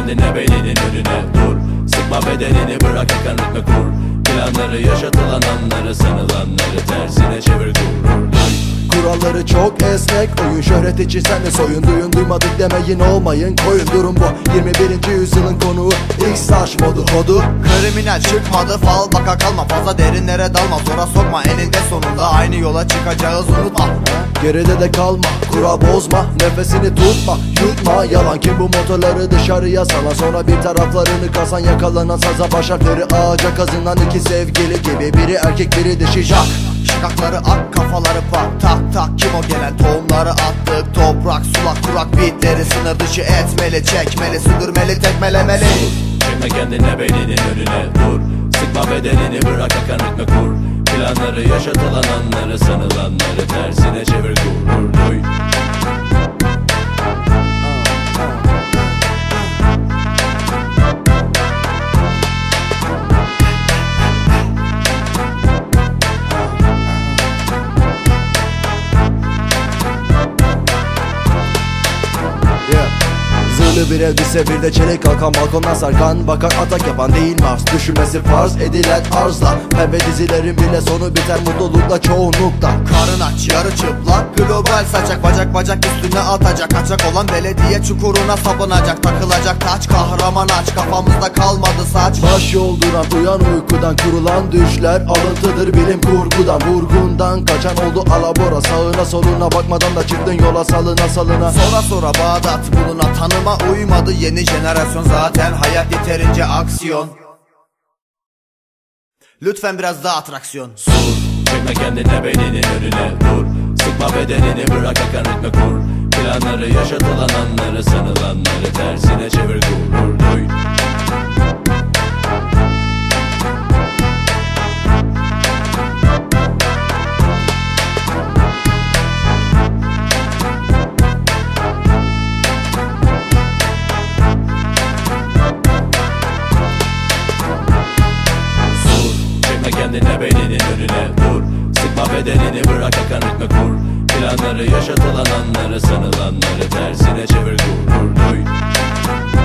kendine belinin önüne dur. Sıkma bedenini, bırak akan ritme kur. Planları, yaşatılan anları, sanılanları tersine çevir, gurur duy. Kuralları çok esnek, oyun şöhret için sen de soyun. Duyun duymadık demeyin, olmayın koyun. Durum bu, 21. yüzyılın konuğu X-Taş modu. Kriminal çıkmadı fal, baka kalma, fazla derinlere dalma. Zora sokma, eninde sonunda aynı yola çıkacağız, unutma. Geride de kalma, kural bozma, nefesini tutma, yutma. Yalan kim bu motorları dışarıya salan, sonra bir taraflarını kazan. Yakalanan saza baş harfleri ağaca kazınan iki sevgili gibi, biri erkek biri dişi jak. Şakakları ak, kafaları pak, tak tak kim o gelen? Tohumları attık, toprak sulak kurak, bitleri sınır dışı etmeli, çekmeli, sündürmeli, tekmelemeli. Çekme kendine belinin önüne dur. Sıkma bedenini, bırak akan ritme kur. Planları, yaşatılan anları, sanılanları tersine çevir, gurur duy. Zırhlı bir elbise, bir de çelik kalkan, balkondan sarkan, bakar atak yapan değil Mars. Düşünmesi farz edilen arzla, pembe dizilerin bile sonu biter mutlulukla, çoğunlukla. Karın aç, yarı çıplak, global saçak, bacak bacak üstüne atacak. Kaçak olan belediye çukuruna sapınacak, takılacak taç, kahraman aç, kafamızda kalmadı saç. Baş yolduran, uyan uykudan, kurulan düşler alıntıdır bilim kurgudan. Vurgundan kaçan oldu alabora, sağına soluna bakmadan da çıktın yola, salına. Sonra Bağdat buluna, tanıma uymadı yeni jenerasyon, zaten hayat yeterince aksiyon. Lütfen biraz daha atraksiyon. Sur, çekme kendine belinin önüne dur. Sıkma bedenini, bırak akan ritme kur. Planları, yaşatılan anları, sanılanları tersine çevir, gurur duy. Kendine belinin önüne dur. Sıkma bedenini, bırak akan ritme kur. Planları, yaşatılan anları, sanılanları tersine çevir, gurur duy.